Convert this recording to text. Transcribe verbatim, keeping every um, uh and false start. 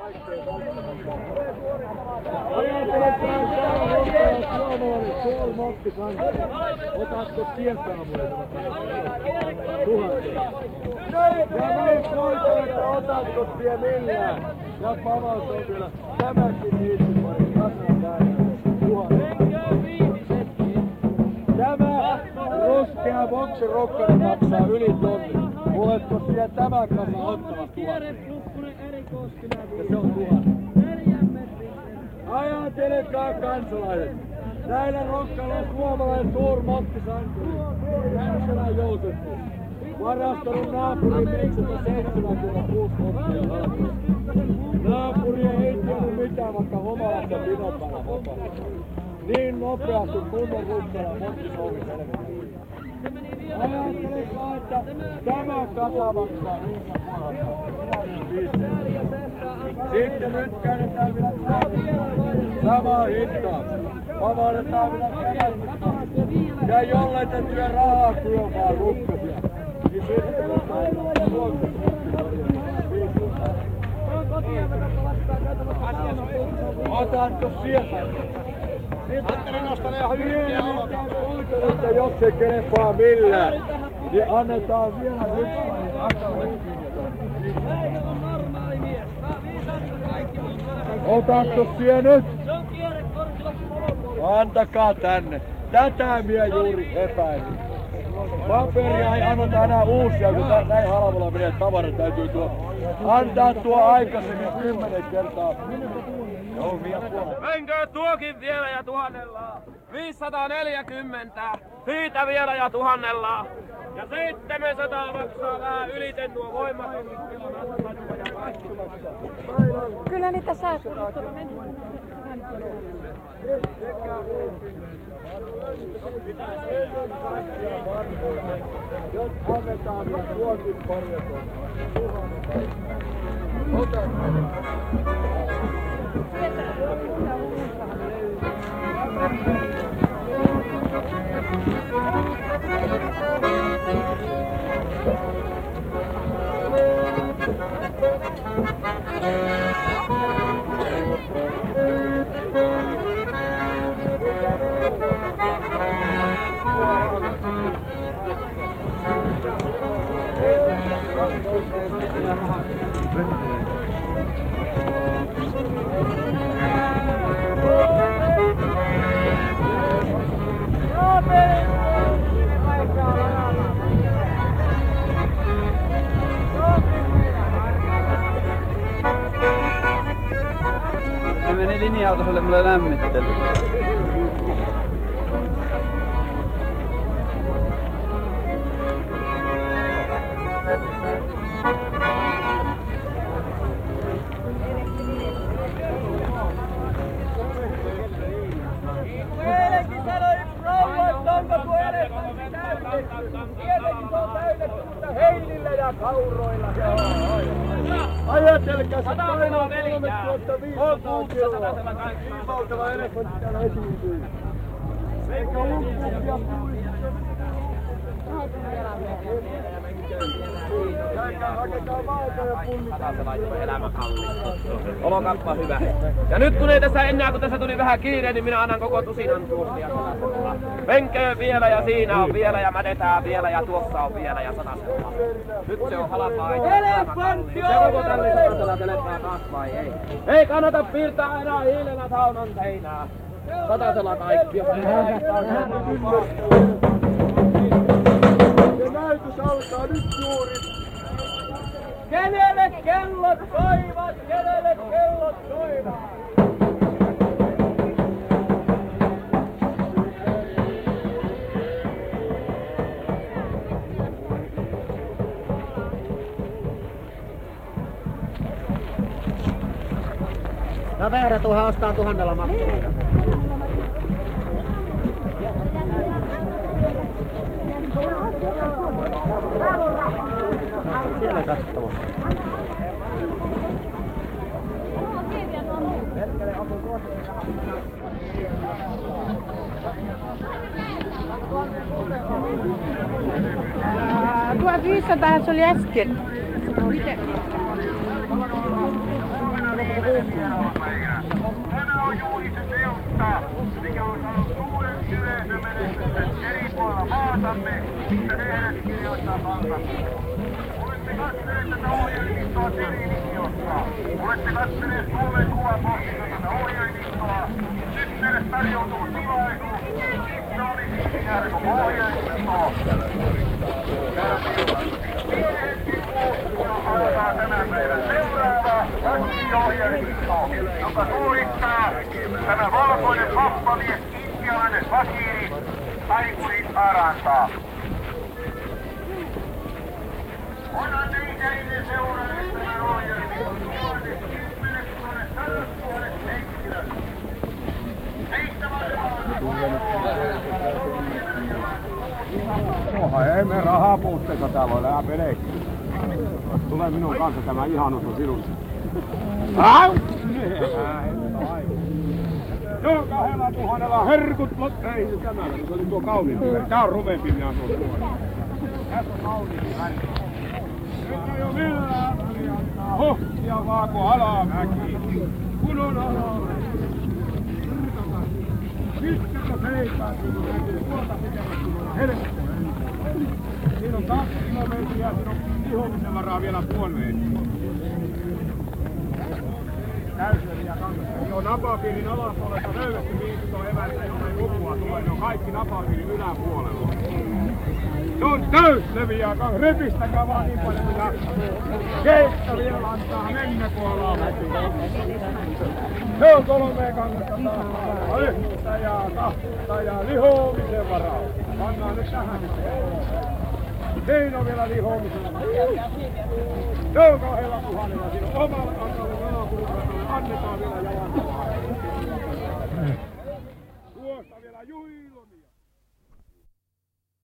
Otatko sieltä mulle? Tuhansia. Ja niin poika, että otatko tie millään? Ja pavaus on kyllä tämäkin niitin pari kasan näin. Tuhansia. Tämä ruskea boksirokkari maksaa yli tonni. Oletko siellä tämä kasa ottavat tuhansia? Ja se on tuhansia. Ajatelkaa kansalaiset. Näillä rokkalla on suomalainen suurmontti sankari. Jämsälä joutettu. Varastanut naapurin viisisataaseitsemänkymmentäkuusi mottia haltuun. Naapuri ei tiennyt mitään, vaikka homalassa pidon päällä vapaa. Niin nopeasti kunnon rukkalla motti souvi selviin. Ajatelkaa, että tämä kasa maksaa niinkä parasta. Sitten nyt käännetään vielä samaa hintaa. Pavaudetaan vielä kädellä. Ja jollei te työ rahaa syömään rukkasia, niin sitten on luokkasia. Otatko sieltä? Antteri nostan ihan hyviä oikeudesta, jos se kelepaa millään, niin annetaan vielä yksi. Otatko siellä nyt? Antakaa tänne. Tätä minä juuri epäilin. Paperia ei anneta enää uusia, kun näin halvalla menee tavara täytyy tuo. Antaa tuo aikaisemmin kymmenen kertaa. Joo, vielä puolella. Menkö tuokin vielä ja tuhannellaan? viisisataaneljäkymmentä. Siitä vielä ja tuhannellaan. Ja seitsemänsataa maksaa vähän yliten tuo voimaton. Kyllä niitä saa tulla tuolla mennä. Jos annetaan niin tuokin parjaton. Ota. Se meni linja-autoselle mulle lämmittely. Eilenkin sanoi yksi rouva, että onko tuo elefantti täytetty. Tietenkin se on täytetty, mutta heinillä ja kauroilla. Ajatelkaa, se painaa kolmetuhattaviisisataa kiloa. Niin valtava elefantti täällä esiintyy. Eikä lukuukia puista. Olokappa hyvä. Ja nyt kun ei tässä enää, kun tässä tuli vähän kiire, niin minä annan koko tusinan tuostia. Menkö vielä ja siinä on vielä ja mädetään vielä ja tuossa on vielä ja satasella. Nyt se on halpaa. Elefantti on! Se onko tälle satasella telepää taas vai ei? Ei kannata piirtää enää hiilenä saunan seinää. Satasella kaikki. Se näytys alkaa nyt juuri. Kenelle kellot soivat? Kenelle kellot soivat? No Veera tuohon ostaa tuhannella maksuja. Siellä kattoo. tuhatviisisataa se oli äsken. Tämä on juuri se teltta, mikä on saanut suuren yleisömenestyksen eri puolilla maatamme, missä lehdet kirjoittaa kansakuntaa. Olette katsoneet tätä ohjelmistoa televisiosta. Olette katsoneet Suomen kuvapostilta ohjelmistoa. Nyt meille tarjoutuu tilaisuus. Missä olisi nähdä koko ohjelmistoa. Pieni hetki kuluttua alkaa tämän päivän seuraava vakiohjelmisto, joka suorittaa tämä valkoinen pappamies intialainen fakiri Taikuri Aranta. Onhan ikäinen seuraajat tämän ohjelmiston tuhannet, kymmenet tuhannet, sadat tuhannet henkilöt. Heistä Oha, ei me rahaa puutteessa täällä ole, älä pelekki. Tule minun kanssa, tämä ihanuus on sinun. Au! Joo, kahdella tuhannella herkut, ei se tämä, se oli tuo kauniimpi väri. Tää on rumempi, minä tuon tuon. Tässä on kauniimpi väri. Nyt ei oo millään väliä, antaa hohtia vaan kun alamäki. Kun on alamäki. Pistäkö seipää sinun näkyy tuolta pitämässä sinun helppo. Siinä on kaksi kilometriä, siinä on ihomisen varaa vielä puoli metriä. Täyseliä kannattaa. Joo, napapiirin alapuolelta löydetty viisikkoa evästä, jonne lukua tulee. Ne on kaikki napapiirin yläpuolella. Se on täysleviä, repistäkää vaan niin paljon kuin jaksaa. Keikka vielä antaa mennä, kun ollaan vätiin. Se on kolmea kannattaa taas. Yhtä ja kahta ja lihomisen varaa. Pannaan nyt tähän. Siinä on vielä lihomisen varaa. Se on kahdella tuhannella. Siinä on omalla kannalla naapuruksella. Annetaan vielä jalan. Tuosta vielä juilomia.